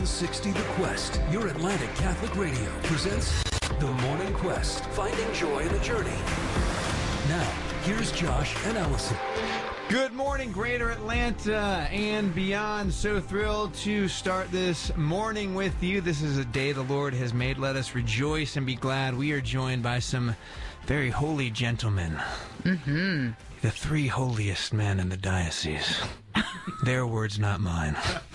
760 The Quest, your Atlantic Catholic Radio, presents The Morning Quest, finding joy in the journey. Now, here's Josh and Allison. Good morning, Greater Atlanta and beyond. So thrilled to start this morning with you. This is a day the Lord has made. Let us rejoice and be glad. We are joined by some very holy gentlemen. Mm-hmm. The three holiest men in the diocese. Their words, not mine.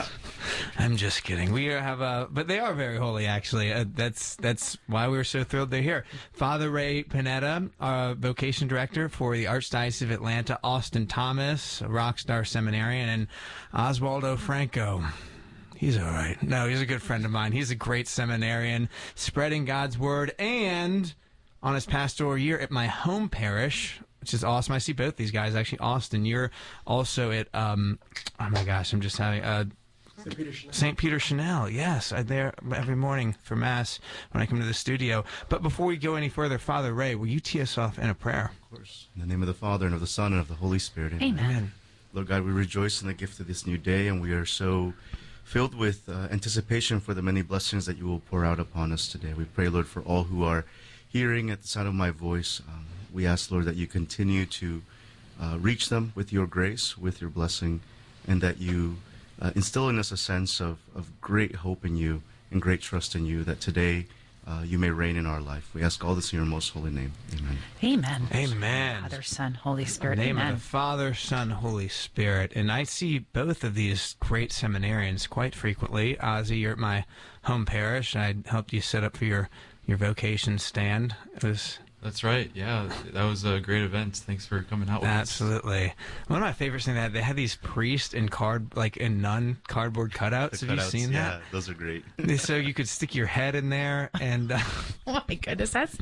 I'm just kidding. We have but they are very holy, actually. That's why we're so thrilled they're here. Father Ray Panetta, our vocation director for the Archdiocese of Atlanta, Austin Thomas, a rock star seminarian, and Oswaldo Franco. He's all right. No, he's a good friend of mine. He's a great seminarian, spreading God's word, and on his pastoral year at my home parish, which is awesome. I see both these guys, actually. Austin, you're also at, oh my gosh, I'm just having... St. Peter Chanel, yes. I'm there every morning for Mass when I come to the studio. But before we go any further, Father Ray, will you tee us off in a prayer? Of course. In the name of the Father, and of the Son, and of the Holy Spirit. Amen. Lord God, we rejoice in the gift of this new day, and we are so filled with anticipation for the many blessings that you will pour out upon us today. We pray, Lord, for all who are hearing at the sound of my voice. We ask, Lord, that you continue to reach them with your grace, with your blessing, and that you instill in us a sense of great hope in you and great trust in you, that today you may reign in our life. We ask all this in your most holy name. Amen. Amen. Amen. Father, Son, Holy Spirit. In the name Amen. of the Father, Son, Holy Spirit. And I see both of these great seminarians quite frequently. Ozzy, you're at my home parish. I helped you set up for your vocation stand. It was... That's right. Yeah, that was a great event. Thanks for coming out with us. Absolutely. One of my favorites things they had these priests in nun cardboard cutouts. Have you seen that? Yeah, those are great. So you could stick your head in there and oh my goodness, that's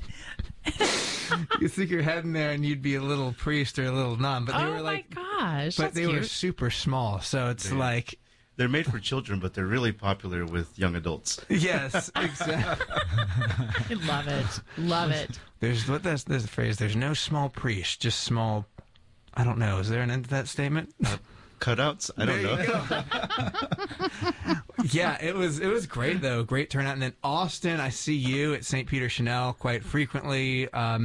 you stick your head in there and you'd be a little priest or a little nun. But they were like, oh my gosh, but they cute. were super small. So it's like they're made for children, but they're really popular with young adults. Yes, exactly. I love it. Love it. There's the phrase. There's no small priest, just small. I don't know. Is there an end to that statement? Cutouts? I don't know. Yeah, it was great though. Great turnout. And then Austin, I see you at St. Peter Chanel quite frequently.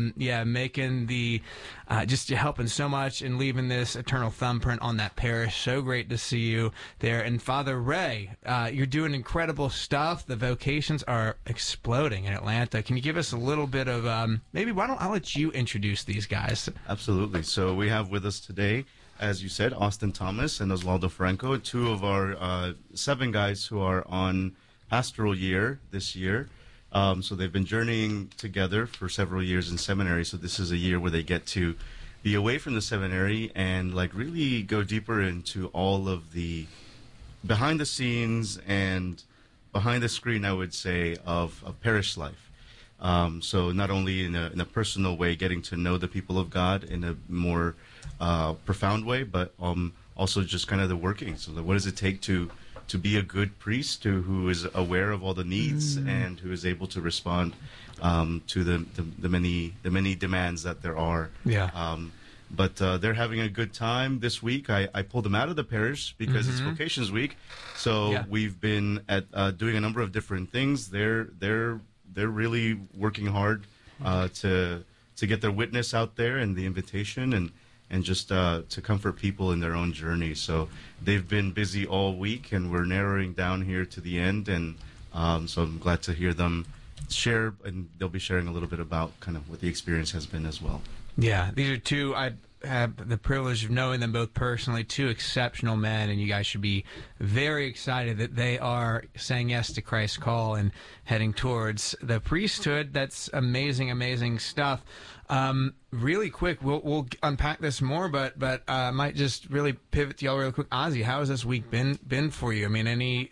Making the just helping so much and leaving this eternal thumbprint on that parish. So great to see you there. And Father Ray, you're doing incredible stuff. The vocations are exploding in Atlanta. Can you give us a little bit of maybe? Why don't I let you introduce these guys? Absolutely. So we have with us today, as you said, Austin Thomas and Oswaldo Franco, two of our 7 guys who are on pastoral year this year. So they've been journeying together for several years in seminary. So this is a year where they get to be away from the seminary and really go deeper into all of the behind the scenes and behind the screen, I would say, of parish life. So not only in a personal way, getting to know the people of God in a more profound way, but also just kind of the workings. So what does it take to be a good priest who is aware of all the needs and who is able to respond to the many demands that there are. Yeah. But they're having a good time this week. I pulled them out of the parish because it's Vocations Week. So we've been at doing a number of different things. They're really working hard to get their witness out there and the invitation and just to comfort people in their own journey. So they've been busy all week, and we're narrowing down here to the end. And so I'm glad to hear them share, and they'll be sharing a little bit about kind of what the experience has been as well. Yeah, these are two, I have the privilege of knowing them both personally, 2 exceptional men, and you guys should be very excited that they are saying yes to Christ's call and heading towards the priesthood. That's amazing, amazing stuff. Really quick, we'll unpack this more, but I might just really pivot to y'all real quick. Ozzy, how has this week been for you? I mean, any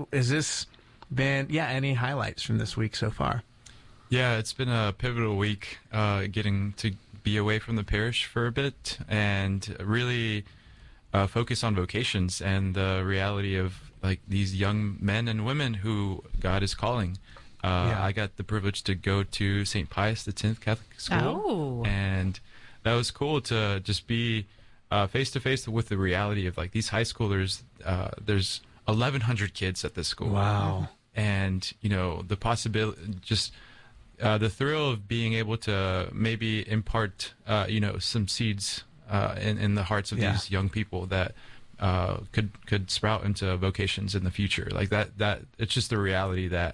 highlights from this week so far? Yeah, it's been a pivotal week, getting to be away from the parish for a bit and really focus on vocations and the reality of these young men and women who God is calling. I got the privilege to go to St. Pius X Catholic School, and that was cool to just be face to face with the reality of these high schoolers. There's 1,100 kids at this school. Wow. And, the possibility, just the thrill of being able to maybe impart, some seeds in the hearts of these young people that could sprout into vocations in the future. Like that it's just the reality that,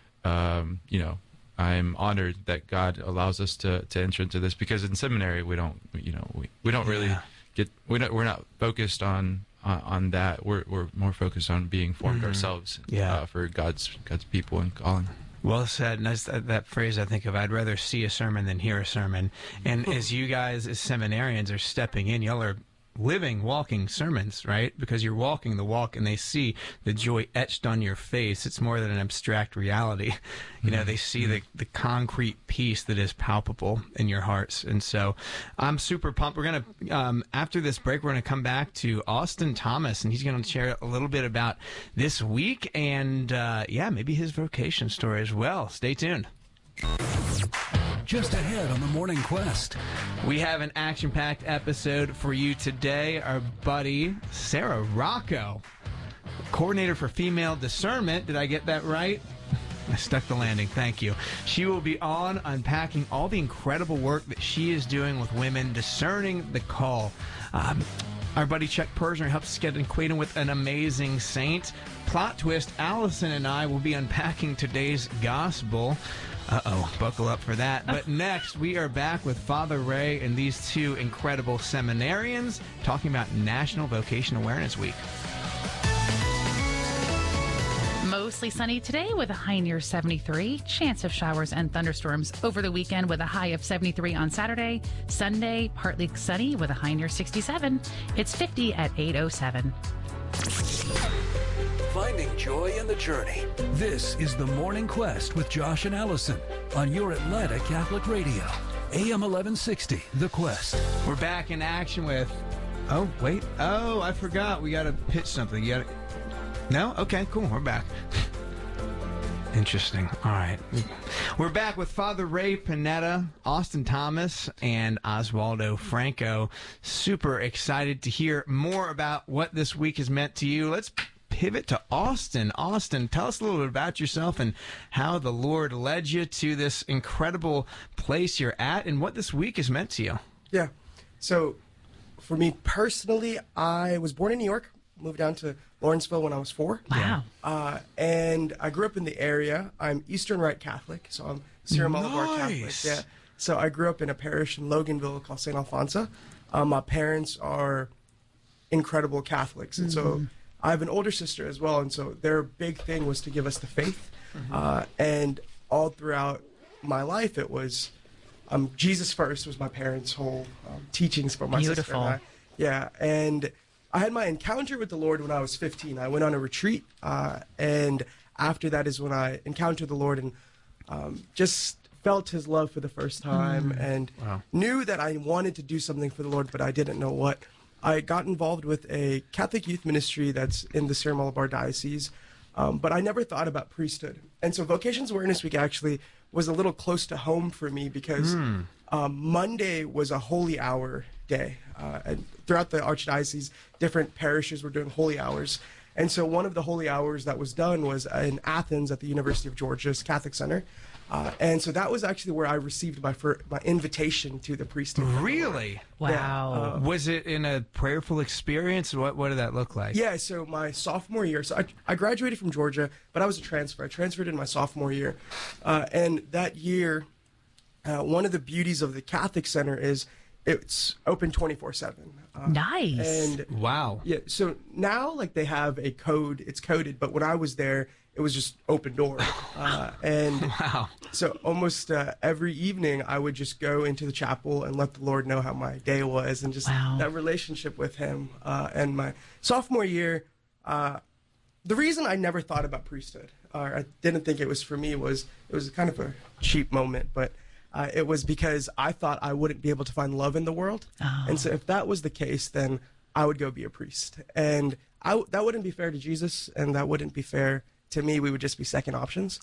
I'm honored that God allows us to enter into this, because in seminary we don't really we're not focused on that. We're more focused on being formed ourselves for God's people and calling. Well said. And that's that phrase I think of, I'd rather see a sermon than hear a sermon. And as you guys as seminarians are stepping in, y'all are living, walking sermons, right? Because you're walking the walk and they see the joy etched on your face. It's more than an abstract reality. They see the concrete piece that is palpable in your hearts. And so I'm super pumped. We're going to, after this break, we're going to come back to Austin Thomas, and he's going to share a little bit about this week and, maybe his vocation story as well. Stay tuned. Just ahead on the Morning Quest. We have an action-packed episode for you today. Our buddy, Sarah Rocco, coordinator for female discernment. Did I get that right? I stuck the landing. Thank you. She will be on unpacking all the incredible work that she is doing with women, discerning the call. Our buddy Chuck Persner helps us get acquainted with an amazing saint. Plot twist, Allison and I will be unpacking today's gospel. Buckle up for that. But next, we are back with Father Ray and these two incredible seminarians talking about National Vocation Awareness Week. Mostly sunny today with a high near 73. Chance of showers and thunderstorms over the weekend with a high of 73 on Saturday. Sunday, partly sunny with a high near 67. It's 50 at 8:07. Finding joy in the journey. This is the Morning Quest with Josh and Allison on your Atlanta Catholic Radio. AM 1160, The Quest. We're back in action with... I forgot. We got to pitch something. No? Okay, cool. We're back. Interesting. All right. We're back with Father Ray Panetta, Austin Thomas, and Oswaldo Franco. Super excited to hear more about what this week has meant to you. Let's pivot to Austin. Austin, tell us a little bit about yourself and how the Lord led you to this incredible place you're at and what this week has meant to you. Yeah. So for me personally, I was born in New York, moved down to Lawrenceville when I was 4. Wow. And I grew up in the area. I'm Eastern Rite Catholic, so I'm Syro Malabar Catholic. Yeah. So I grew up in a parish in Loganville called St. Alfonso. My parents are incredible Catholics, and so I have an older sister as well, and so their big thing was to give us the faith. And all throughout my life, it was Jesus first was my parents' whole teachings for my sister and I. Yeah, and I had my encounter with the Lord when I was 15. I went on a retreat, and after that is when I encountered the Lord and just felt his love for the first time and knew that I wanted to do something for the Lord, but I didn't know what. I got involved with a Catholic youth ministry that's in the Syro Malabar Diocese, but I never thought about priesthood. And so Vocations Awareness Week actually was a little close to home for me because Monday was a holy hour day. And throughout the Archdiocese, different parishes were doing holy hours. And so one of the holy hours that was done was in Athens at the University of Georgia's Catholic Center. And so that was actually where I received my invitation to the priesthood. Really? Wow. Yeah, was it in a prayerful experience? What did that look like? Yeah, so my sophomore year, so I graduated from Georgia, but I was a transfer. I transferred in my sophomore year. And that year, one of the beauties of the Catholic Center is it's open 24/7. Nice. And wow. Yeah, so now like they have a code, it's coded, but when I was there, it was just open door. And wow. So almost every evening I would just go into the chapel and let the Lord know how my day was and just that relationship with him. And my sophomore year, the reason I never thought about priesthood, or I didn't think it was for me, was it was kind of a cheap moment, but it was because I thought I wouldn't be able to find love in the world. And so if that was the case, then I would go be a priest. And that wouldn't be fair to Jesus, and that wouldn't be fair to me. We would just be second options.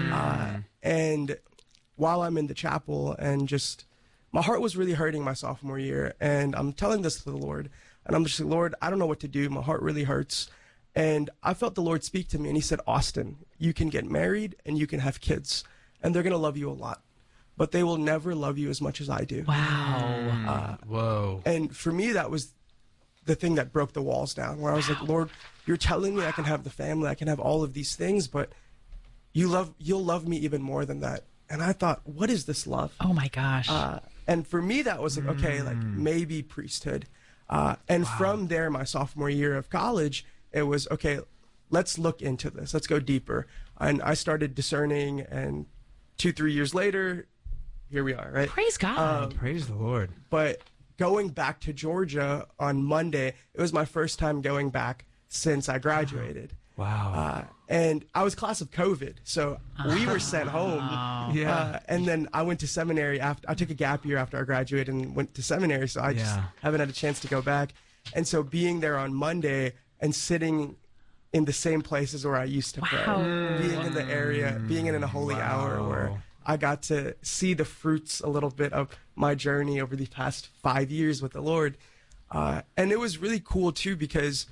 And while I'm in the chapel and just, my heart was really hurting my sophomore year. And I'm telling this to the Lord. And I'm just like, Lord, I don't know what to do. My heart really hurts. And I felt the Lord speak to me, and he said, Austin, you can get married and you can have kids, and they're going to love you a lot, but they will never love you as much as I do. Wow. Whoa. And for me, that was the thing that broke the walls down, where I was like, Lord, you're telling me I can have the family, I can have all of these things, but you'll love me even more than that. And I thought, what is this love? Oh my gosh. And for me, that was like, okay, like maybe priesthood. And from there, my sophomore year of college, it was, okay, let's look into this. Let's go deeper. And I started discerning, and 2-3 years later, here we are, right? Praise God. Praise the Lord. But going back to Georgia on Monday, it was my first time going back since I graduated. Wow. And I was class of COVID, so we were sent home. Yeah. And then I went to seminary after. I took a gap year after I graduated and went to seminary, so I just haven't had a chance to go back. And so being there on Monday and sitting in the same places where I used to pray, being in the area, being in a holy hour where I got to see the fruits a little bit of my journey over the past 5 years with the Lord. And it was really cool too, because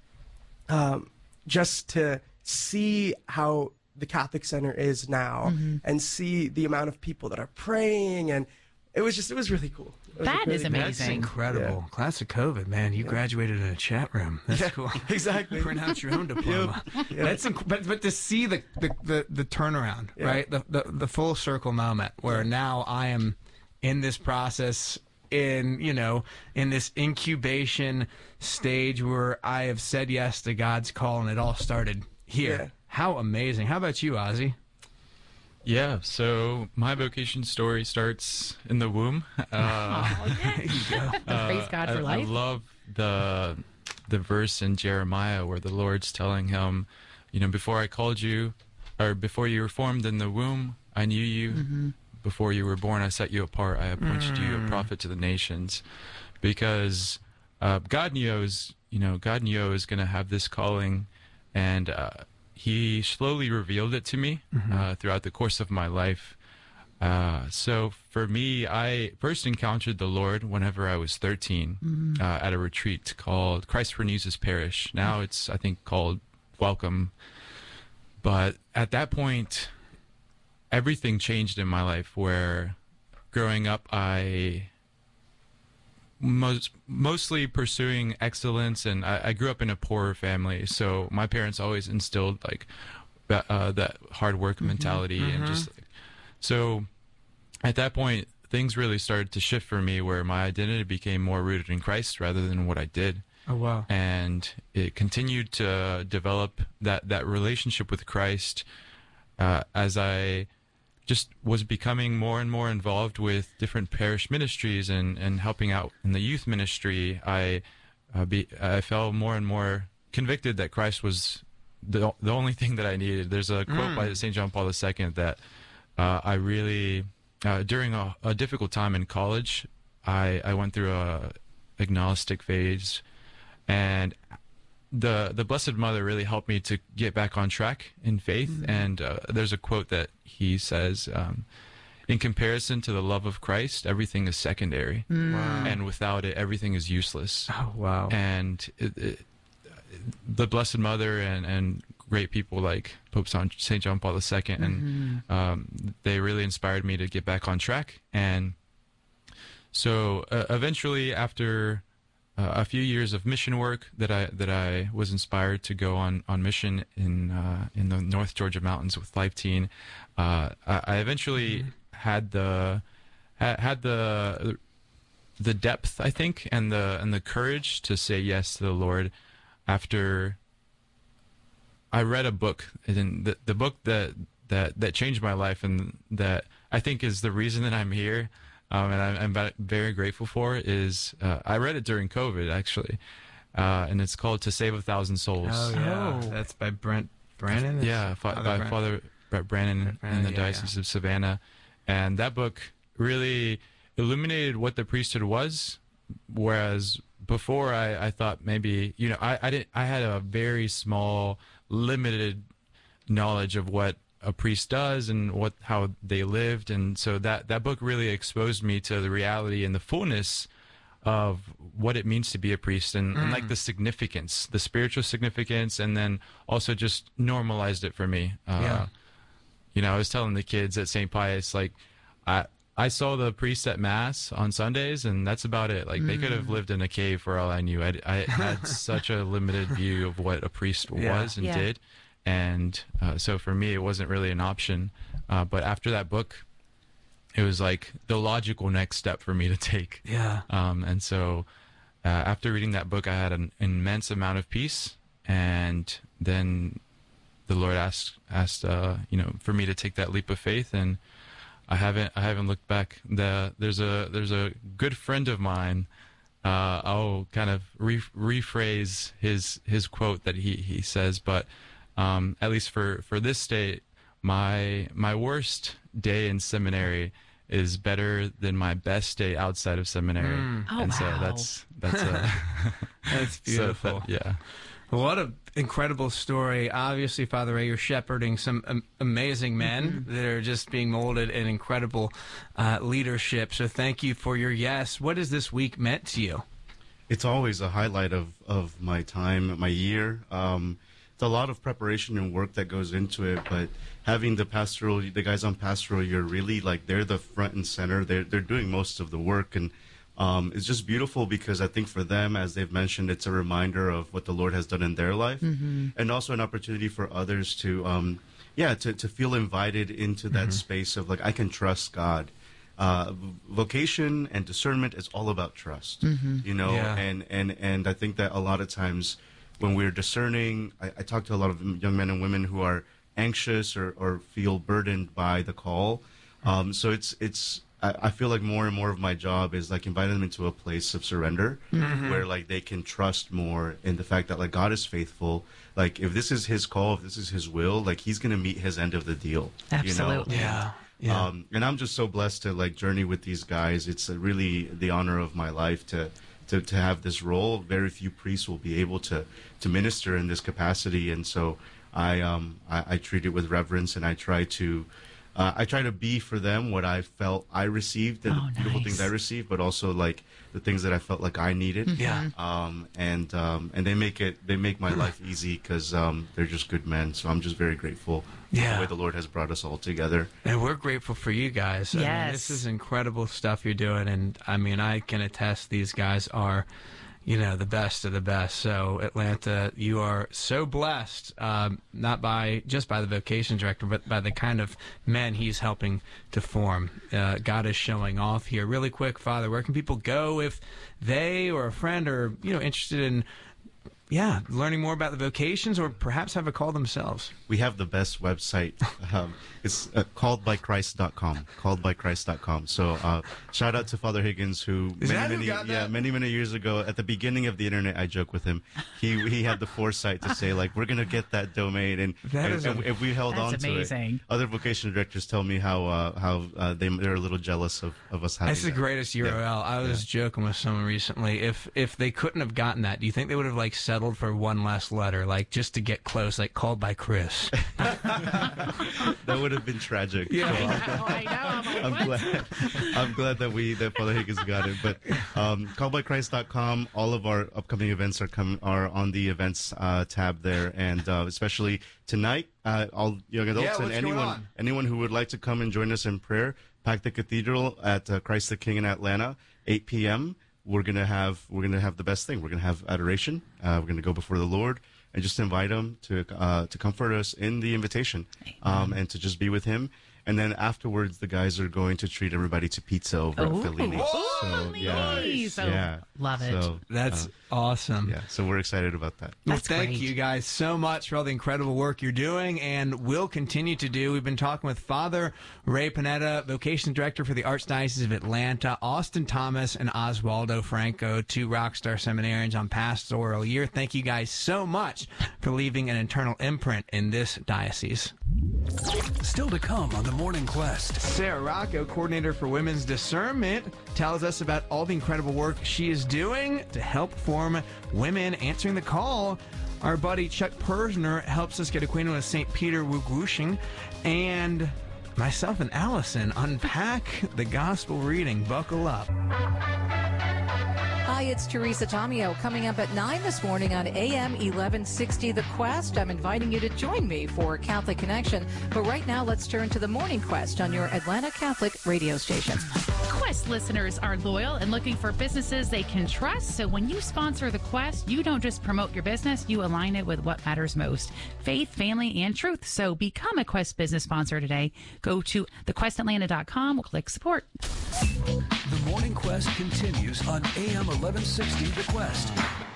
just to see how the Catholic Center is now and see the amount of people that are praying, and it was really cool. That is amazing. That's incredible. Class of COVID, man. You graduated in a chat room. That's cool. Exactly. Print out your own diploma. That's but to see the turnaround, right? The full circle moment where now I am in this process, in this incubation stage where I have said yes to God's call, and it all started here. Yeah. How amazing. How about you, Ozzy? Yeah, so my vocation story starts in the womb. There you go. Praise God for life. I love the verse in Jeremiah where the Lord's telling him, before I called you, or before you were formed in the womb, I knew you. Before you were born, I set you apart. I appointed you a prophet to the nations, because God knew I was going to have this calling, and He slowly revealed it to me throughout the course of my life. So for me, I first encountered the Lord whenever I was 13 at a retreat called Christ Renews His Parish. Now it's, I think, called Welcome. But at that point, everything changed in my life, where growing up, I mostly pursuing excellence, and I grew up in a poorer family, so my parents always instilled like that hard work mentality, and just so at that point things really started to shift for me, where my identity became more rooted in Christ rather than what I did. Oh wow. And it continued to develop that relationship with Christ as I just was becoming more and more involved with different parish ministries and helping out in the youth ministry. I felt more and more convicted that Christ was the only thing that I needed. There's a quote by St. John Paul II that I really, during a difficult time in college, I went through a agnostic phase, and the Blessed Mother really helped me to get back on track in faith. And there's a quote that he says, in comparison to the love of Christ, everything is secondary. Wow. And without it, everything is useless. Oh, wow. And the Blessed Mother and great people like Pope St. John Paul II, and they really inspired me to get back on track. And so eventually, after a few years of mission work, that I was inspired to go on mission in the North Georgia mountains with Life Teen. I eventually had the depth, I think, and the courage to say yes to the Lord after I read a book, and the book that changed my life, and that I think is the reason that I'm here. And I'm very grateful for it, is I read it during COVID, actually, and it's called To Save 1,000 Souls. Oh, yeah. That's by Brent Brannon? Yeah, by Father Brett Brannon in the Diocese of Savannah. And that book really illuminated what the priesthood was, whereas before I thought maybe, I had a very small, limited knowledge of what a priest does and how they lived, and so that book really exposed me to the reality and the fullness of what it means to be a priest and like the significance, the spiritual significance, and then also just normalized it for me. You know, I was telling the kids at St. Pius, like, I saw the priest at Mass on Sundays, and that's about it. Like, they could have lived in a cave for all I knew. I had such a limited view of what a priest was and did. And so for me, it wasn't really an option. But after that book, it was like the logical next step for me to take. Yeah. And so after reading that book, I had an immense amount of peace. And then the Lord asked you know, for me to take that leap of faith, and I haven't looked back. There's a good friend of mine. I'll kind of rephrase his quote that he says, but at least for this state, my worst day in seminary is better than my best day outside of seminary. And so that's That's beautiful. yeah. What an incredible story. Obviously, Father Ray, you're shepherding some amazing men that are just being molded in incredible leadership. So thank you for your yes. What has this week meant to you? It's always a highlight of my time, my year. It's a lot of preparation and work that goes into it, but having the guys on pastoral, you're really like, they're the front and center. They're doing most of the work, and it's just beautiful because I think for them, as they've mentioned, it's a reminder of what the Lord has done in their life, and also an opportunity for others to, to feel invited into that space of like, I can trust God. Vocation and discernment is all about trust, you know, and I think that a lot of times when we're discerning, I talk to a lot of young men and women who are anxious or feel burdened by the call. So I feel like more and more of my job is like inviting them into a place of surrender where like they can trust more in the fact that like God is faithful. Like if this is his call, if this is his will, like he's going to meet his end of the deal. Absolutely. You know? Yeah. And I'm just so blessed to like journey with these guys. It's really the honor of my life to have this role. Very few priests will be able to minister in this capacity. And so I treat it with reverence, and I try to be for them what I felt I received, the beautiful things I received, but also like the things that I felt like I needed. And they make my life easy because they're just good men. So I'm just very grateful for the way the Lord has brought us all together. And we're grateful for you guys. I mean, this is incredible stuff you're doing, and I mean, I can attest these guys are, you know, the best of the best. So Atlanta, you are so blessed, not just by the vocation director, but by the kind of men he's helping to form. God is showing off here. Really quick, Father, where can people go if they or a friend are, you know, interested in learning more about the vocations, or perhaps have a call themselves? We have the best website. It's calledbychrist.com. Calledbychrist.com. So shout out to Father Higgins, who many years ago, at the beginning of the internet, I joke with him. He had the foresight to say like, we're gonna get that domain, and if we held on to it. Other vocation directors tell me how they're a little jealous of us having. That's the greatest URL. I was joking with someone recently. If they couldn't have gotten that, do you think they would have like settled for one last letter, like just to get close, like called by Chris? That would have been tragic. Yeah. So, I know. I'm glad that Father Higgins got it. But calledbychrist.com, all of our upcoming events are on the events tab there, and especially tonight, all young adults and anyone who would like to come and join us in prayer, pack the cathedral at Christ the King in Atlanta, 8 p.m. We're gonna have the best thing. We're gonna have adoration. We're gonna go before the Lord and just invite him to comfort us in the invitation, and to just be with him. And then afterwards, the guys are going to treat everybody to pizza over at Fellini's. Love it. So, That's awesome. Yeah, so we're excited about that. Well, That's thank great. you guys so much for all the incredible work you're doing and will continue to do. We've been talking with Father Ray Panetta, Vocation Director for the Archdiocese of Atlanta, Austin Thomas and Oswaldo Franco, two rockstar seminarians on pastoral year. Thank you guys so much for leaving an eternal imprint in this diocese. Still to come on the Morning Quest. Sarah Rocco, coordinator for Women's Discernment, tells us about all the incredible work she is doing to help form women answering the call. Our buddy Chuck Persner helps us get acquainted with St. Peter Wugwushing, and myself and Allison unpack the gospel reading. Buckle up. Hi, it's Teresa Tomeo. Coming up at 9 this morning on AM 1160 The Quest. I'm inviting you to join me for Catholic Connection. But right now, let's turn to the Morning Quest on your Atlanta Catholic radio station. Quest listeners are loyal and looking for businesses they can trust. So when you sponsor the Quest, you don't just promote your business, you align it with what matters most: faith, family, and truth. So become a Quest business sponsor today. Go to thequestatlanta.com, click support. The Morning Quest continues on AM 1160 The Quest.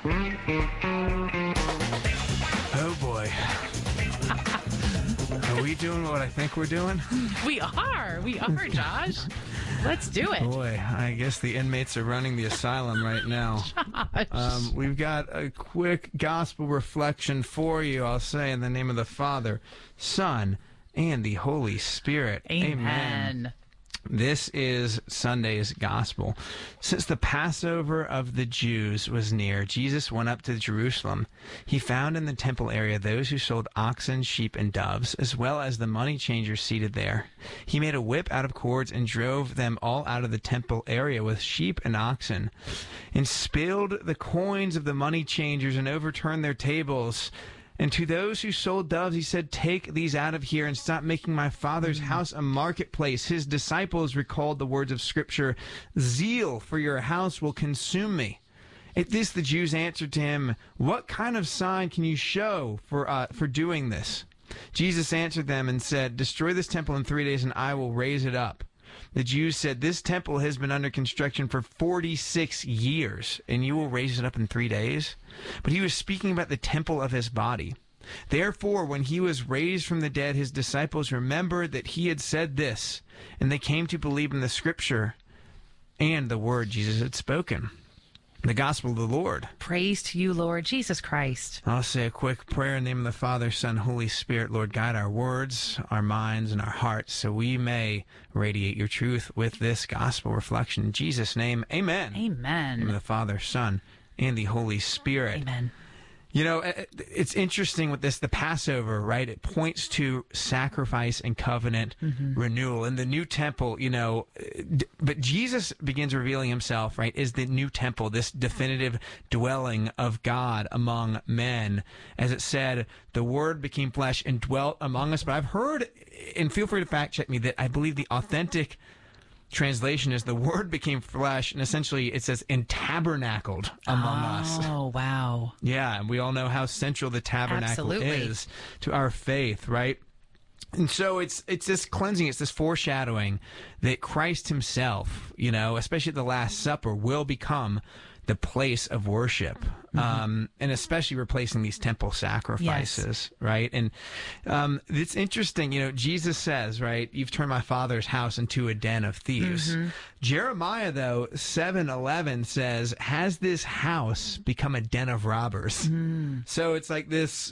Oh boy. Are we doing what I think we're doing? We are, Josh. Let's do it. Boy, I guess the inmates are running the asylum right now. We've got a quick gospel reflection for you, I'll say, in the name of the Father, Son, and the Holy Spirit. Amen. This is Sunday's gospel. Since the Passover of the Jews was near, Jesus went up to Jerusalem. He found in the temple area those who sold oxen, sheep, and doves, as well as the money changers seated there. He made a whip out of cords and drove them all out of the temple area with sheep and oxen, and spilled the coins of the money changers and overturned their tables. And to those who sold doves, he said, "Take these out of here and stop making my Father's house a marketplace." His disciples recalled the words of Scripture, "Zeal for your house will consume me." At this, the Jews answered to him, "What kind of sign can you show for doing this?" Jesus answered them and said, "Destroy this temple in 3 days, and I will raise it up." The Jews said, "This temple has been under construction for 46 years, and you will raise it up in 3 days?" But he was speaking about the temple of his body. Therefore, when he was raised from the dead, his disciples remembered that he had said this, and they came to believe in the Scripture and the word Jesus had spoken. The gospel of the Lord. Praise to you, Lord Jesus Christ. I'll say a quick prayer in the name of the Father, Son, Holy Spirit. Lord, guide our words, our minds, and our hearts so we may radiate your truth with this gospel reflection. In Jesus' name, amen. Amen. In the name of the Father, Son, and the Holy Spirit. Amen. You know, it's interesting with this, the Passover, right? It points to sacrifice and covenant renewal. In the new temple, you know, but Jesus begins revealing himself, right, as the new temple, this definitive dwelling of God among men. As it said, the Word became flesh and dwelt among us. But I've heard, and feel free to fact check me, that I believe the authentic translation is the Word became flesh, and essentially it says and tabernacled among us. Oh, wow. Yeah, and we all know how central the tabernacle is to our faith, right? And so it's this cleansing, it's this foreshadowing that Christ himself, you know, especially at the Last Supper, will become the place of worship, and especially replacing these temple sacrifices, right? And it's interesting, you know, Jesus says, right, "You've turned my Father's house into a den of thieves." Jeremiah, though, 7:11 says, "Has this house become a den of robbers?" So it's like this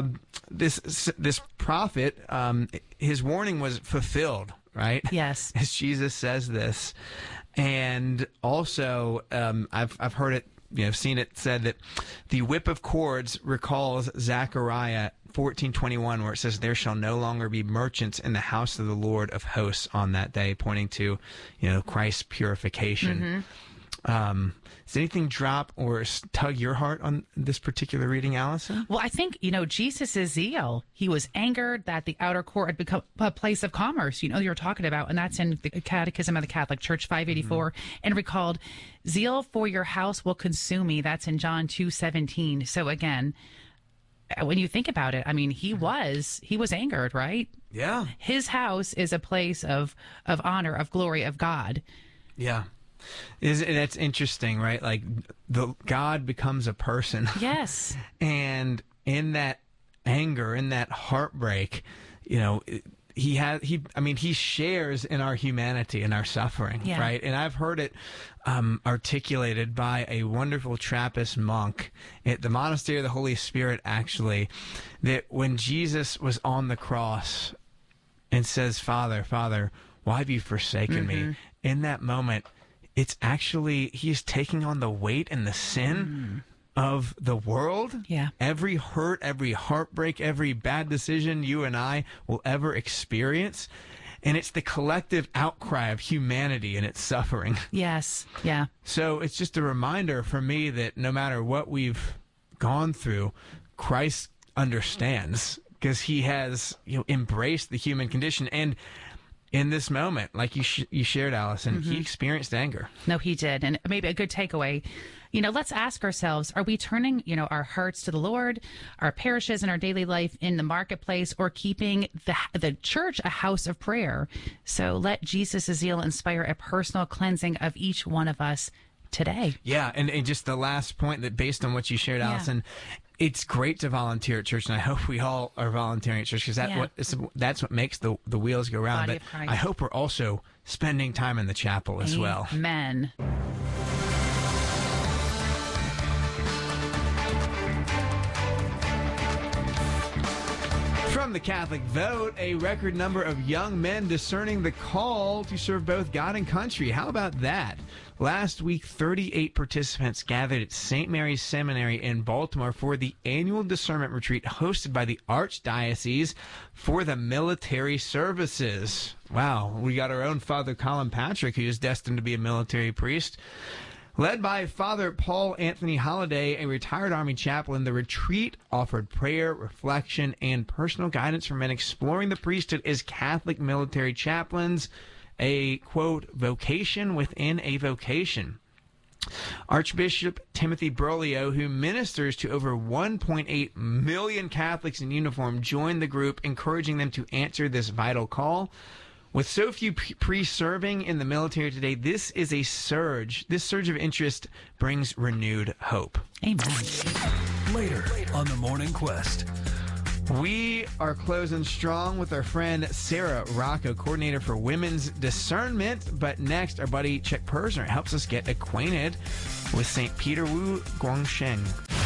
prophet, his warning was fulfilled, right? Yes. As Jesus says this. And also, I've heard it, you know, seen it said that the whip of cords recalls Zechariah 14:21, where it says, "There shall no longer be merchants in the house of the Lord of hosts on that day," pointing to, you know, Christ's purification. Does anything drop or tug your heart on this particular reading, Allison? Well, I think, you know, Jesus' zeal, he was angered that the outer court had become a place of commerce, you know, you're talking about, and that's in the Catechism of the Catholic Church 584, and recalled, "Zeal for your house will consume me." That's in John 2:17. So again, when you think about it, I mean, he was angered, right? Yeah. His house is a place of honor, of glory, of God. Yeah. That's interesting, right? Like God becomes a person. Yes. And in that anger, in that heartbreak, you know, he shares in our humanity and our suffering, right? And I've heard it articulated by a wonderful Trappist monk at the Monastery of the Holy Spirit, actually, that when Jesus was on the cross and says, "Father, Father, why have you forsaken me?" In that moment, it's actually, he's taking on the weight and the sin of the world. Yeah. Every hurt, every heartbreak, every bad decision you and I will ever experience. and it's the collective outcry of humanity and its suffering. Yes. Yeah. So it's just a reminder for me that no matter what we've gone through, Christ understands, because he has embraced the human condition. And in this moment, like you shared, Allison, he experienced anger. No, he did. And maybe a good takeaway, let's ask ourselves, are we turning, our hearts to the Lord, our parishes and our daily life in the marketplace, or keeping the church a house of prayer? So let Jesus' zeal inspire a personal cleansing of each one of us today. Yeah, and just the last point, that based on what you shared, Allison, it's great to volunteer at church, and I hope we all are volunteering at church, because that's what makes the wheels go round. Body but of Christ. I hope we're also spending time in the chapel as well. Amen. From the Catholic Vote, a record number of young men discerning the call to serve both God and country. How about that? Last week, 38 participants gathered at St. Mary's Seminary in Baltimore for the annual discernment retreat hosted by the Archdiocese for the military services. Wow, we got our own Father Colin Patrick, who is destined to be a military priest. Led by Father Paul Anthony Holliday, a retired Army chaplain, the retreat offered prayer, reflection, and personal guidance for men exploring the priesthood as Catholic military chaplains, a, quote, vocation within a vocation. Archbishop Timothy Broglio, who ministers to over 1.8 million Catholics in uniform, joined the group, encouraging them to answer this vital call. With so few priests serving in the military today, this is a surge. This surge of interest brings renewed hope. Amen. Later on The Morning Quest. We are closing strong with our friend Sarah Rocco, coordinator for Women's Discernment. But next, our buddy Chuck Persner helps us get acquainted with St. Peter Wu Guangsheng.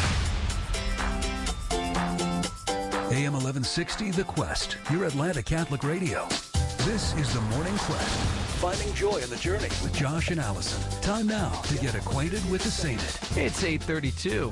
AM 1160, The Quest, your Atlanta Catholic Radio. This is The Morning Quest, finding joy in the journey with Josh and Allison. Time now to get acquainted with the sainted. It's 8:32.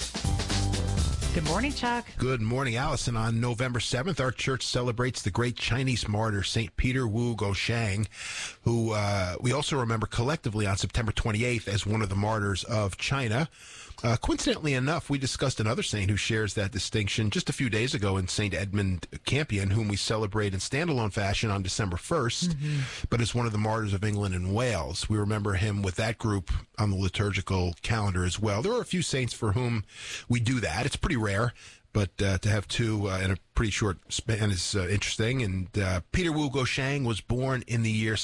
Good morning, Chuck. Good morning, Allison. On November 7th, our church celebrates the great Chinese martyr, St. Peter Wu Guangsheng, who we also remember collectively on September 28th as one of the martyrs of China. Coincidentally enough, we discussed another saint who shares that distinction just a few days ago in St. Edmund Campion, whom we celebrate in standalone fashion on December 1st, but is one of the martyrs of England and Wales. We remember him with that group on the liturgical calendar as well. There are a few saints for whom we do that. It's pretty rare, but to have two in a pretty short span is interesting. And Peter Wu Guangsheng was born in the year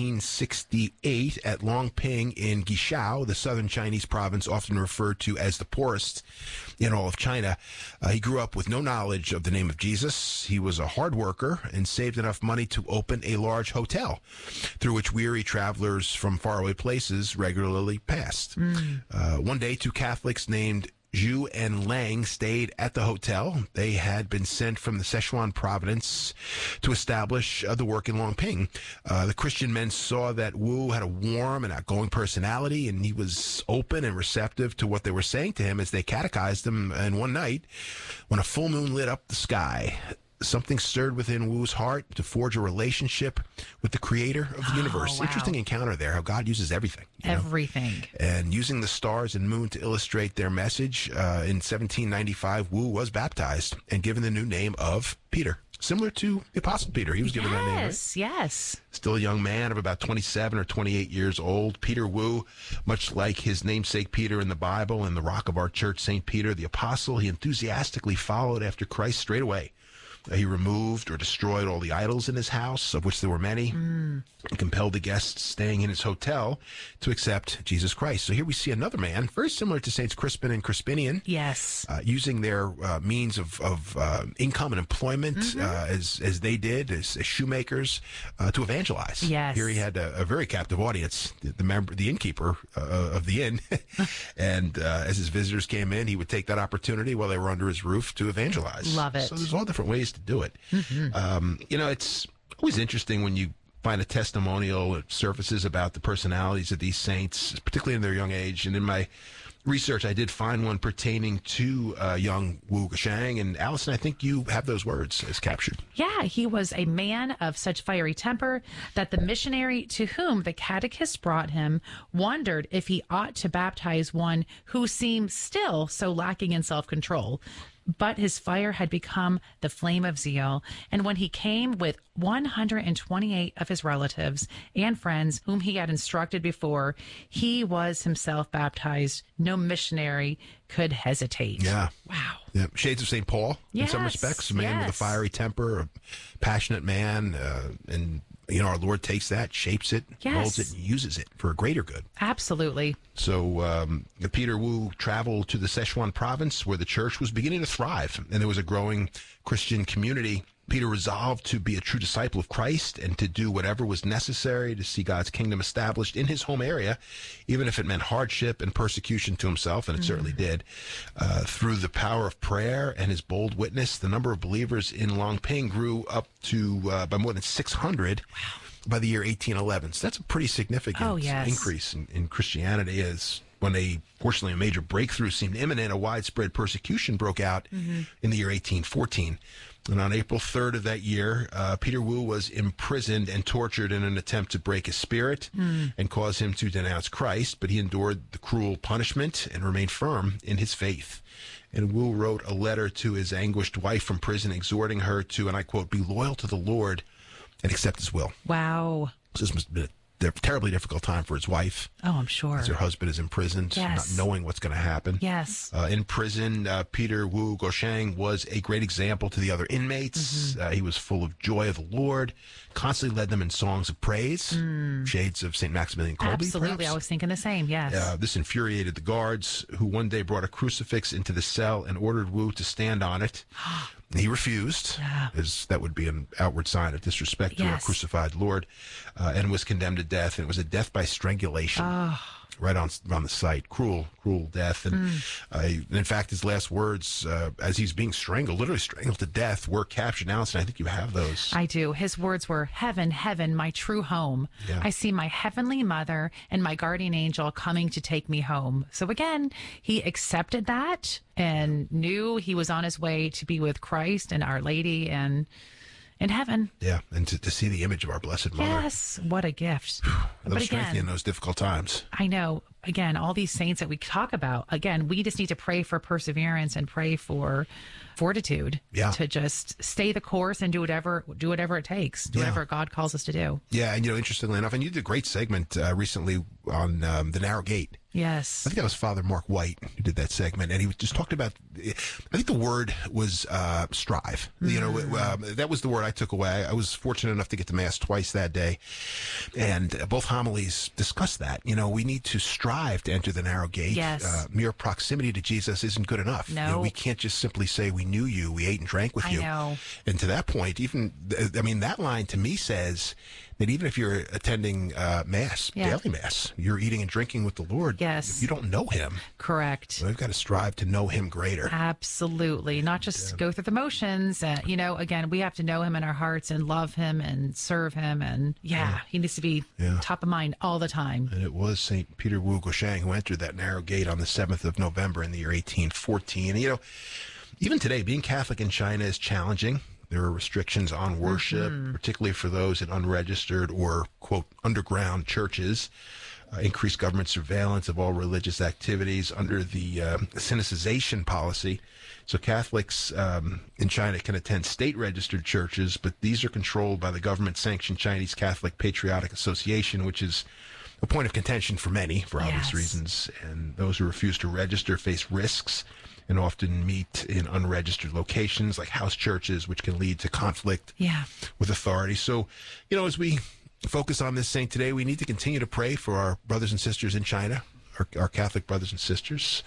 1768 at Longping in Guizhou, the southern Chinese province, often referred to as the poorest in all of China. He grew up with no knowledge of the name of Jesus. He was a hard worker and saved enough money to open a large hotel through which weary travelers from faraway places regularly passed. One day, two Catholics named Zhu and Lang stayed at the hotel. They had been sent from the Sichuan province to establish the work in Longping. The Christian men saw that Wu had a warm and outgoing personality, and he was open and receptive to what they were saying to him as they catechized him. And one night, when a full moon lit up the sky, something stirred within Wu's heart to forge a relationship with the creator of the universe. Wow. Interesting encounter there, how God uses everything. Everything. And using the stars and moon to illustrate their message, in 1795, Wu was baptized and given the new name of Peter. Similar to the Apostle Peter. He was given that name, right? Yes. Still a young man of about 27 or 28 years old. Peter Wu, much like his namesake Peter in the Bible and the rock of our church, St. Peter the Apostle, he enthusiastically followed after Christ straight away. He removed or destroyed all the idols in his house, of which there were many, and compelled the guests staying in his hotel to accept Jesus Christ. So here we see another man, very similar to Saints Crispin and Crispinian, Yes. using their means of income and employment as they did as shoemakers to evangelize. Yes. Here he had a very captive audience, the innkeeper of the inn, and as his visitors came in, he would take that opportunity while they were under his roof to evangelize. Love it. So there's all different ways to do it. It's always interesting when you find a testimonial that surfaces about the personalities of these saints, particularly in their young age. And in my research, I did find one pertaining to young Wu Guoshang. And Allison, I think you have those words as captured. Yeah, he was a man of such fiery temper that the missionary to whom the catechist brought him wondered if he ought to baptize one who seemed still so lacking in self-control. But his fire had become the flame of zeal. And when he came with 128 of his relatives and friends whom he had instructed before, he was himself baptized. No missionary could hesitate. Yeah. Wow. Yeah. Shades of St. Paul in some Yes, respects. A man with a yes. fiery temper, a passionate man. And, our Lord takes that, shapes it, Yes. molds it, and uses it for a greater good. Absolutely. So Peter Wu traveled to the Sichuan province where the church was beginning to thrive, and there was a growing Christian community. Peter resolved to be a true disciple of Christ and to do whatever was necessary to see God's kingdom established in his home area, even if it meant hardship and persecution to himself, and it certainly did. Through the power of prayer and his bold witness, the number of believers in Longping grew up to by more than 600. By the year 1811. So that's a pretty significant increase in Christianity, as when fortunately a major breakthrough seemed imminent, a widespread persecution broke out in the year 1814. And on April 3rd of that year, Peter Wu was imprisoned and tortured in an attempt to break his spirit and cause him to denounce Christ, but he endured the cruel punishment and remained firm in his faith. And Wu wrote a letter to his anguished wife from prison, exhorting her to, and I quote, be loyal to the Lord and accept his will. Wow. This must have been a terribly difficult time for his wife. Oh, I'm sure. As her husband is imprisoned, Yes. not knowing what's going to happen. Yes. In prison, Peter Wu Guoshang was a great example to the other inmates. He was full of joy of the Lord, constantly led them in songs of praise, shades of St. Maximilian Kolbe, Absolutely. perhaps. I was thinking the same. Yes. This infuriated the guards, who one day brought a crucifix into the cell and ordered Wu to stand on it. He refused, as that would be an outward sign of disrespect to our Yes. crucified Lord, and was condemned to death. And it was a death by strangulation. Right on the site. Cruel death. And in fact, his last words, as he's being strangled, literally strangled to death, were captured. Allison, I think you have those. I do. His words were, heaven, heaven, my true home. Yeah. I see my heavenly mother and my guardian angel coming to take me home. So again, he accepted that and knew he was on his way to be with Christ and Our Lady and in heaven. Yeah, and to see the image of our Blessed Mother. Yes, what a gift. That'll strengthen you in those difficult times. I know. Again, all these saints that we talk about, again, we just need to pray for perseverance and pray for fortitude to just stay the course and do whatever it takes, do whatever God calls us to do. Yeah, and interestingly enough, and you did a great segment recently on the Narrow Gate. Yes. I think that was Father Mark White who did that segment, and he just talked about, I think the word was strive. That was the word I took away. I was fortunate enough to get to Mass twice that day, and both homilies discussed that. We need to strive to enter the narrow gate. Yes. Mere proximity to Jesus isn't good enough. No. We can't just simply say we knew you, we ate and drank with you. I know. And to that point, that line to me says that even if you're attending Mass, daily Mass, you're eating and drinking with the Lord. Yes. If you don't know him. Correct. We've got to strive to know him greater. Absolutely. Not just go through the motions. Again, we have to know him in our hearts and love him and serve him. And he needs to be top of mind all the time. And it was St. Peter Wu Guoshang who entered that narrow gate on the 7th of November in the year 1814. And, even today, being Catholic in China is challenging. There are restrictions on worship, particularly for those in unregistered or, quote, underground churches. Increased government surveillance of all religious activities under the Sinicization policy. So Catholics in China can attend state-registered churches, but these are controlled by the government-sanctioned Chinese Catholic Patriotic Association, which is a point of contention for many, for obvious reasons. And those who refuse to register face risks and often meet in unregistered locations like house churches, which can lead to conflict with authority. So, as we focus on this saint today, we need to continue to pray for our brothers and sisters in China, our Catholic brothers and sisters.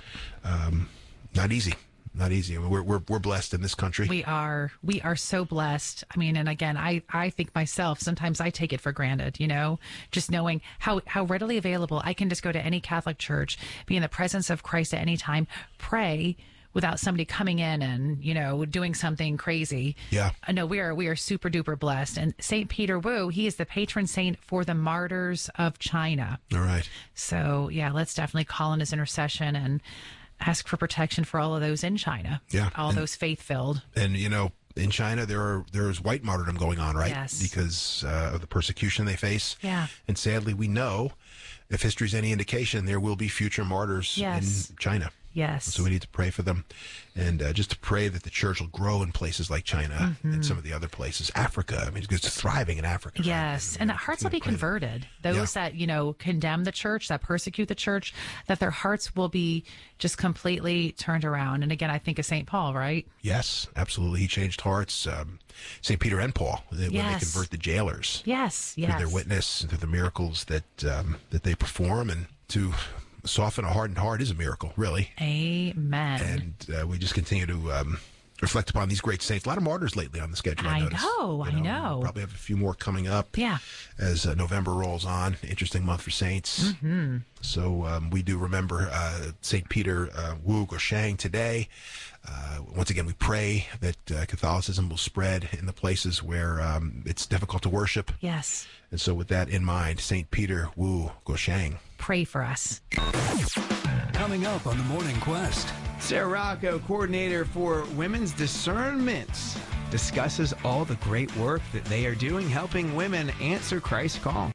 Not easy. Not easy. I mean, we're blessed in this country. We are so blessed. I mean, and again, I think myself, sometimes I take it for granted, just knowing how readily available I can just go to any Catholic church, be in the presence of Christ at any time, pray without somebody coming in and, doing something crazy. Yeah. No, we are super duper blessed. And St. Peter Wu, he is the patron saint for the martyrs of China. All right. So, yeah, let's definitely call on his intercession and ask for protection for all of those in China. Yeah. All those faith-filled. And, in China, there's white martyrdom going on, right? Yes. Because of the persecution they face. Yeah. And sadly, we know, if history's any indication, there will be future martyrs Yes. in China. Yes. So we need to pray for them, and just to pray that the church will grow in places like China and some of the other places. Africa, I mean, it's thriving in Africa. Yes, right? and that hearts will be converted. Those that, condemn the church, that persecute the church, that their hearts will be just completely turned around. And again, I think of St. Paul, right? Yes, absolutely. He changed hearts. St. Peter and Paul, when they convert the jailers. Yes, Through their witness, through the miracles that they perform, and to soften a hardened heart is a miracle, really. Amen. And we just continue to reflect upon these great saints. A lot of martyrs lately on the schedule, I noticed. I know. We'll probably have a few more coming up as November rolls on. Interesting month for saints. Mm-hmm. So we do remember St. Peter Wu Guosheng today. Once again, we pray that Catholicism will spread in the places where it's difficult to worship. Yes. And so with that in mind, St. Peter Wu Guosheng. Pray for us. Coming up on the Morning Quest. Sarah Rocco, coordinator for Women's Discernment, discusses all the great work that they are doing helping women answer Christ's call.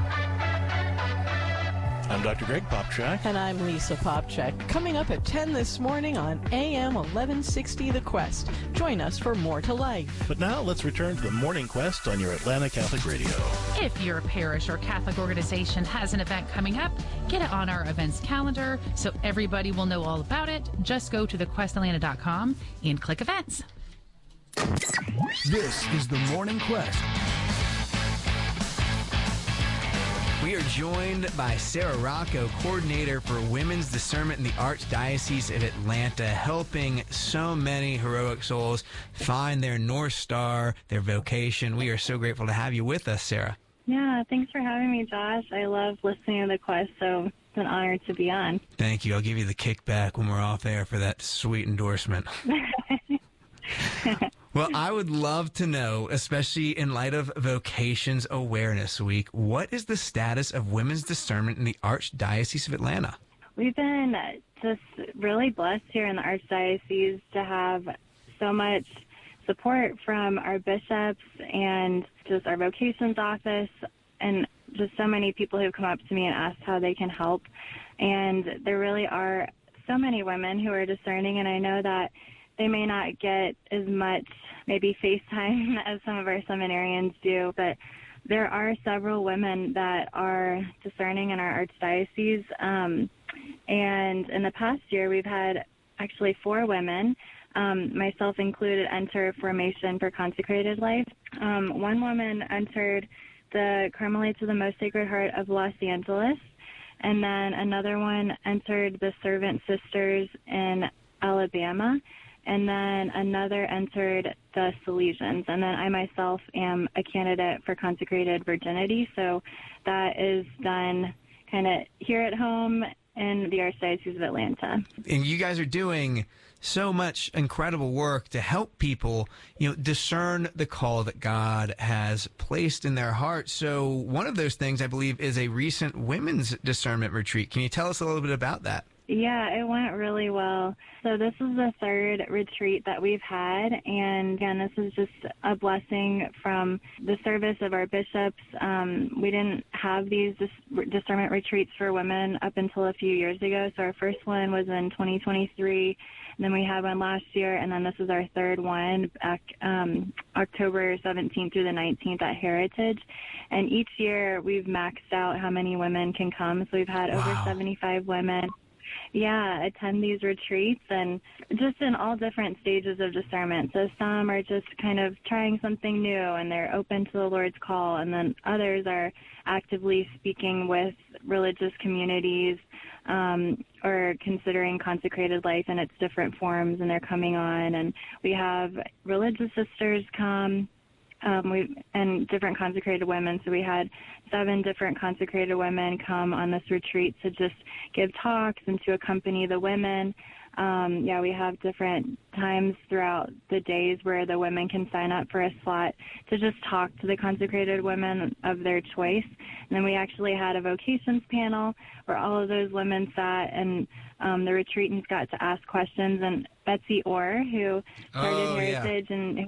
I'm Dr. Greg Popchak. And I'm Lisa Popchak. Coming up at 10 this morning on AM 1160 The Quest. Join us for More to Life. But now let's return to the Morning Quest on your Atlanta Catholic Radio. If your parish or Catholic organization has an event coming up, get it on our events calendar so everybody will know all about it. Just go to thequestatlanta.com and click events. This is the Morning Quest. We are joined by Sarah Rocco, coordinator for Women's Discernment in the Archdiocese of Atlanta, helping so many heroic souls find their North Star, their vocation. We are so grateful to have you with us, Sarah. Yeah, thanks for having me, Josh. I love listening to The Quest, so it's an honor to be on. Thank you. I'll give you the kickback when we're off air for that sweet endorsement. Well, I would love to know, especially in light of Vocations Awareness Week, what is the status of women's discernment in the Archdiocese of Atlanta? We've been just really blessed here in the Archdiocese to have so much support from our bishops and just our vocations office, and just so many people who've come up to me and asked how they can help. And there really are so many women who are discerning, and I know that they may not get as much maybe FaceTime as some of our seminarians do, but there are several women that are discerning in our archdiocese. And in the past year, we've had actually 4 women, myself included, enter Formation for Consecrated Life. One woman entered the Carmelites of the Most Sacred Heart of Los Angeles, and then another one entered the Servant Sisters in Alabama, and then another entered the Salesians. And then I myself am a candidate for consecrated virginity, so that is done kind of here at home in the Archdiocese of Atlanta. And you guys are doing so much incredible work to help people, discern the call that God has placed in their heart. So one of those things, I believe, is a recent women's discernment retreat. Can you tell us a little bit about that? Yeah, it went really well. So this is the 3rd retreat that we've had, and again, this is just a blessing from the service of our bishops. We didn't have these discernment retreats for women up until a few years ago, so our first one was in 2023, and then we had one last year, and then this is our 3rd one back October 17th through the 19th at Heritage. And each year we've maxed out how many women can come, so we've had over 75 women attend these retreats, and just in all different stages of discernment. So some are just kind of trying something new and they're open to the Lord's call, and then others are actively speaking with religious communities or considering consecrated life in its different forms, and they're coming on. And we have religious sisters come, and different consecrated women. So we had 7 different consecrated women come on this retreat to just give talks and to accompany the women. We have different times throughout the days where the women can sign up for a slot to just talk to the consecrated women of their choice. And then we actually had a vocations panel where all of those women sat, and the retreatants got to ask questions. And Betsy Orr, who started Heritage, and who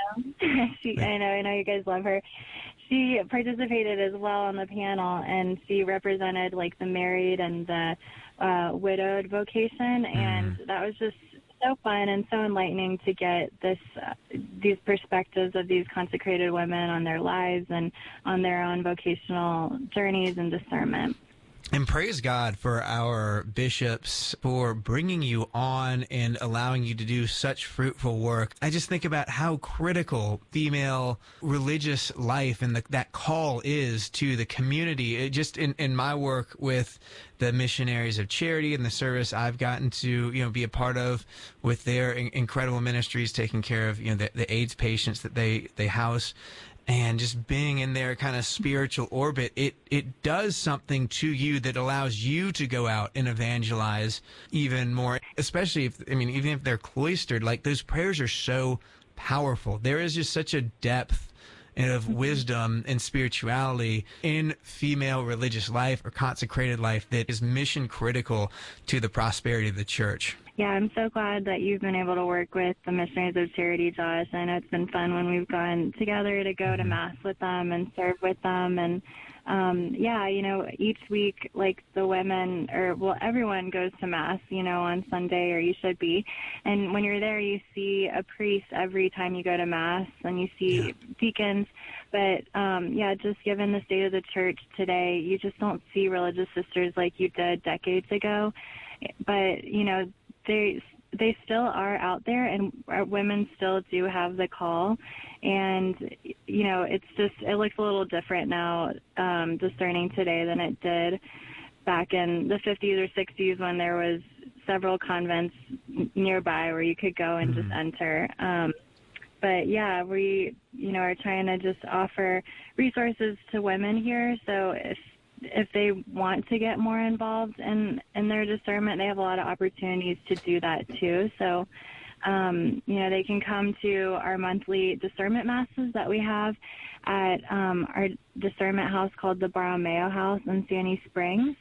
I know, I know you guys love her. She participated as well on the panel, and she represented like the married and the widowed vocation, and that was just so fun and so enlightening to get these perspectives of these consecrated women on their lives and on their own vocational journeys and discernment. And praise God for our bishops for bringing you on and allowing you to do such fruitful work. I just think about how critical female religious life and that call is to the community. It just in my work with the Missionaries of Charity and the service I've gotten to be a part of with their incredible ministries, taking care of the AIDS patients that they house. And just being in their kind of spiritual orbit, it does something to you that allows you to go out and evangelize even more, especially even if they're cloistered. Like, those prayers are so powerful. There is just such a depth of wisdom and spirituality in female religious life or consecrated life that is mission critical to the prosperity of the church. Yeah, I'm so glad that you've been able to work with the Missionaries of Charity, Josh. I know it's been fun when we've gone together to go to Mass with them and serve with them. And, each week, like, the women, everyone goes to Mass, on Sunday, or you should be. And when you're there, you see a priest every time you go to Mass, and you see deacons. But, just given the state of the church today, you just don't see religious sisters like you did decades ago. But, they still are out there, and women still do have the call. And, it looks a little different now, discerning today than it did back in the 50s or 60s when there was several convents nearby where you could go and just enter. We, are trying to just offer resources to women here. So if they want to get more involved in their discernment, they have a lot of opportunities to do that too. So, they can come to our monthly discernment masses that we have at our discernment house called the Borromeo House in Sandy Springs.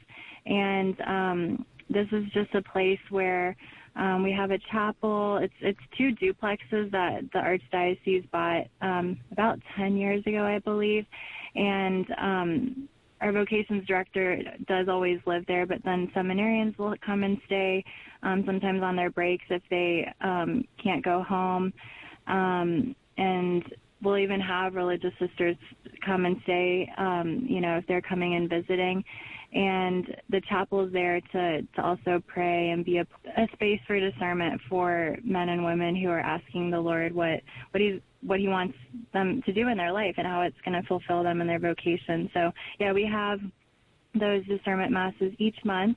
And this is just a place where we have a chapel. It's two duplexes that the Archdiocese bought about 10 years ago, I believe. And our vocations director does always live there, but then seminarians will come and stay sometimes on their breaks if they can't go home. And we'll even have religious sisters come and stay, if they're coming and visiting. And the chapel is there to also pray and be a space for discernment for men and women who are asking the Lord what he wants them to do in their life and how it's going to fulfill them in their vocation. So, we have those discernment masses each month,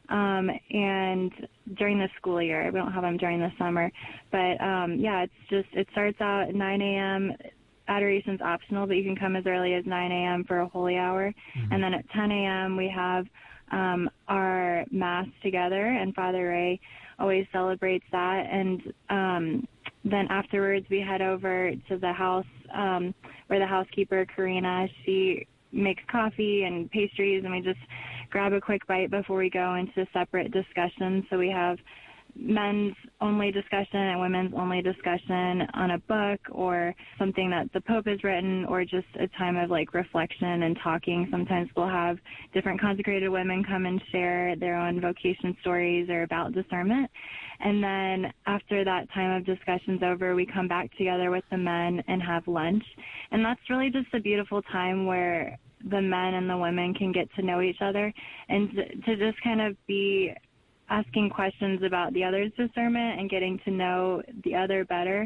and during the school year. We don't have them during the summer. But, it starts out at 9 a.m., Adoration's optional, but you can come as early as 9 a.m. for a holy hour. And then at 10 a.m. we have our Mass together, and Father Ray always celebrates that. And then afterwards we head over to the house where the housekeeper, Karina, she makes coffee and pastries, and we just grab a quick bite before we go into separate discussions. So we have men's only discussion and women's only discussion on a book or something that the Pope has written, or just a time of reflection and talking. Sometimes we'll have different consecrated women come and share their own vocation stories or about discernment. And then after that time of discussion's over, we come back together with the men and have lunch. And that's really just a beautiful time where the men and the women can get to know each other and to just kind of be asking questions about the other's discernment and getting to know the other better.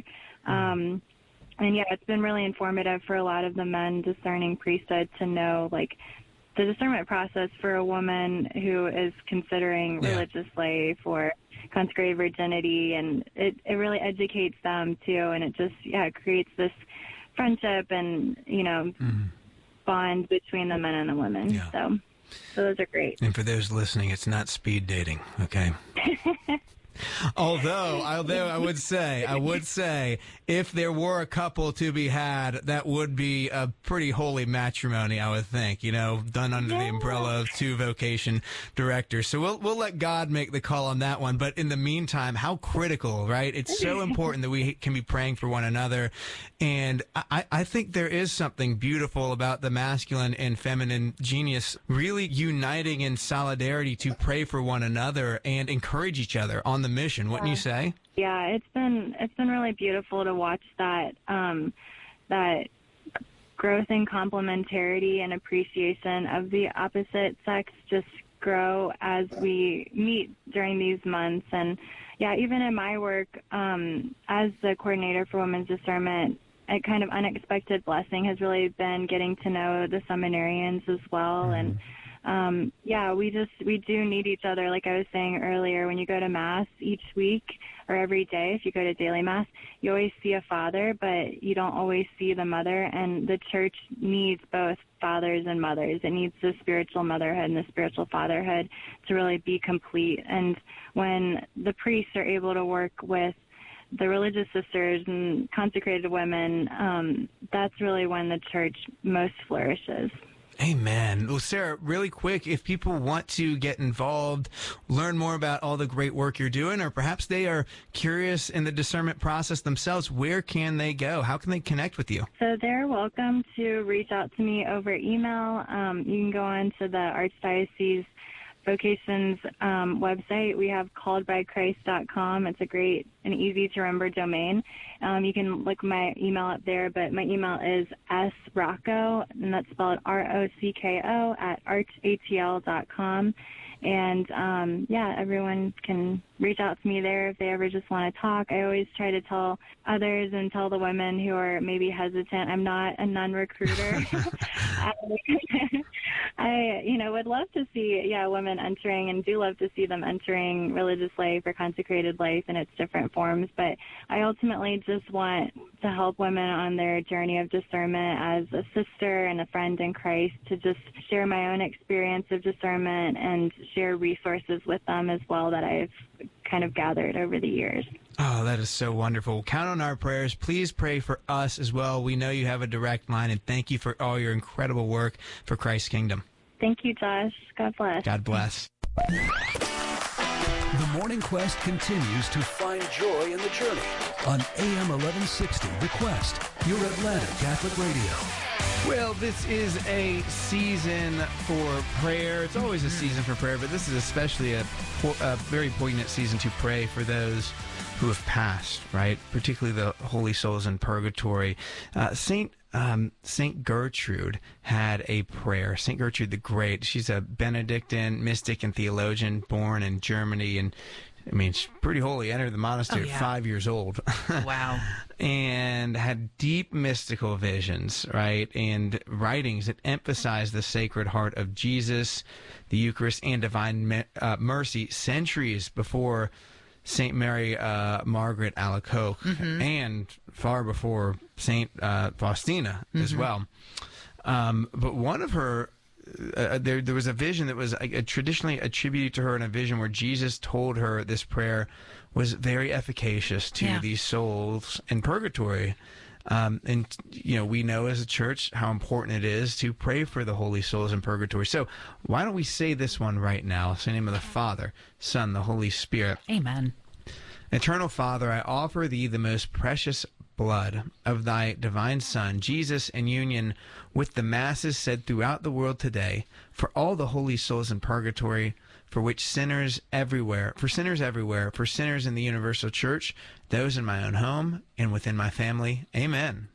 It's been really informative for a lot of the men discerning priesthood to know, the discernment process for a woman who is considering religious life or consecrated virginity, and it really educates them too, and it just creates this friendship and bond between the men and the women. So those are great. And for those listening, it's not speed dating, okay? Although I would say, if there were a couple to be had, that would be a pretty holy matrimony, I would think, done under the umbrella of two vocation directors. So we'll let God make the call on that one. But in the meantime, how critical, right? It's so important that we can be praying for one another. And I think there is something beautiful about the masculine and feminine genius really uniting in solidarity to pray for one another and encourage each other on the mission, wouldn't you say? Yeah, it's been really beautiful to watch that that growth in complementarity and appreciation of the opposite sex just grow as we meet during these months. And yeah, even in my work as the coordinator for women's discernment, a kind of unexpected blessing has really been getting to know the seminarians as well. And we do need each other. Like I was saying earlier, when you go to Mass each week or every day, if you go to daily Mass, you always see a father, but you don't always see the mother. And the church needs both fathers and mothers. It needs the spiritual motherhood and the spiritual fatherhood to really be complete. And when the priests are able to work with the religious sisters and consecrated women, that's really when the church most flourishes. Amen. Well, Sarah, really quick, if people want to get involved, learn more about all the great work you're doing, or perhaps they are curious in the discernment process themselves, where can they go? How can they connect with you? So they're welcome to reach out to me over email. You can go on to the Archdiocese Vocations website. We have calledbychrist.com. It's a great and easy to remember domain. You can look my email up there, but my email is srocco, and that's spelled ROCKO @archatl.com. And everyone can reach out to me there if they ever just want to talk. I always try to tell others and tell the women who are maybe hesitant, I'm not a nun recruiter. I would love to see, women entering, and do love to see them entering religious life or consecrated life in its different forms. But I ultimately just want to help women on their journey of discernment as a sister and a friend in Christ, to just share my own experience of discernment and share resources with them as well that I've kind of gathered over the years. Oh, that is so wonderful. Count on our prayers. Please pray for us as well. We know you have a direct line, and thank you for all your incredible work for Christ's kingdom. Thank you, Josh. God bless. God bless. The Morning Quest continues to find joy in the journey on AM 1160 The Quest, your Atlanta Catholic Radio. Well, this is a season for prayer. It's always a season for prayer, but this is especially a very poignant season to pray for those who have passed, right? Particularly the holy souls in purgatory. Saint Gertrude had a prayer. Saint Gertrude the Great. She's a Benedictine mystic and theologian born in Germany, and she's pretty holy. Entered the monastery at 5 years old. Wow. And had deep mystical visions, right? And writings that emphasize the Sacred Heart of Jesus, the Eucharist, and divine mercy centuries before St. Mary Margaret Alacoque, and far before St. Faustina as well. But one of her, there was a vision that was traditionally attributed to her in a vision where Jesus told her this prayer was very efficacious to these souls in purgatory. And we know as a church how important it is to pray for the holy souls in purgatory. So why don't we say this one right now? It's in the name of the Father, Son, the Holy Spirit. Amen. Eternal Father, I offer thee the most precious blood of thy divine Son, Jesus, in union with the masses said throughout the world today, for all the holy souls in purgatory, for sinners everywhere, for sinners in the universal church, those in my own home and within my family. Amen.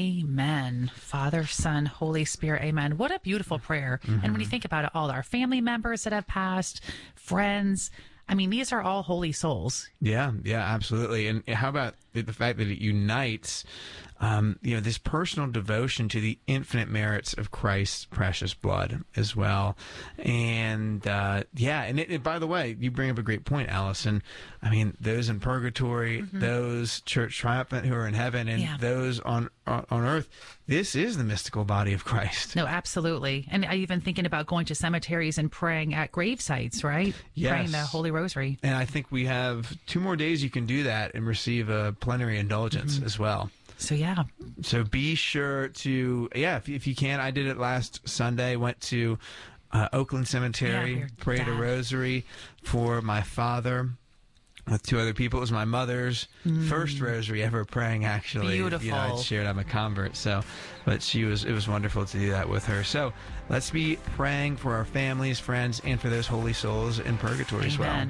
Amen. Father, Son, Holy Spirit. Amen. What a beautiful prayer. And when you think about it, all our family members that have passed, friends, these are all holy souls. Yeah, absolutely. And how about the fact that it unites, this personal devotion to the infinite merits of Christ's precious blood as well. And, and by the way, you bring up a great point, Allison. Those in purgatory, those church triumphant who are in heaven, and those on earth, this is the mystical body of Christ. No, absolutely. And I even thinking about going to cemeteries and praying at grave sites, right? Yes. Praying the Holy rosary. And I think we have 2 more days you can do that and receive a plenary indulgence as well. So, yeah. So be sure to, if you can. I did it last Sunday. Went to Oakland Cemetery, prayed a rosary for my father with 2 other people. It was my mother's first rosary ever praying, actually. Beautiful. You know, I shared I'm a convert, but it was wonderful to do that with her. So let's be praying for our families, friends, and for those holy souls in purgatory as well.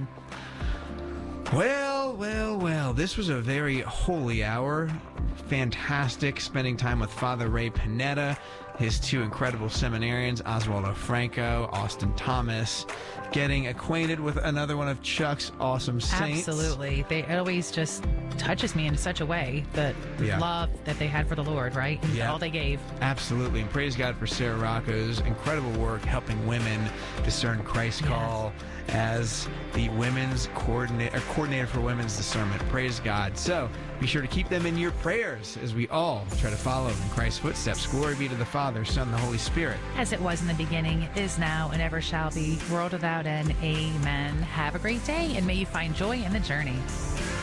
Well, this was a very holy hour. Fantastic spending time with Father Ray Panetta, his 2 incredible seminarians, Oswaldo Franco, Austin Thomas, getting acquainted with another one of Chuck's awesome saints. Absolutely. It always just touches me in such a way, the love that they had for the Lord, right? And all they gave. Absolutely. And praise God for Sarah Rocco's incredible work helping women discern Christ's call as the women's coordinator for women's discernment. Praise God. So be sure to keep them in your prayers as we all try to follow in Christ's footsteps. Glory be to the Father, Son, and the Holy Spirit. As it was in the beginning, is now, and ever shall be, world without end. Amen. Have a great day, and may you find joy in the journey.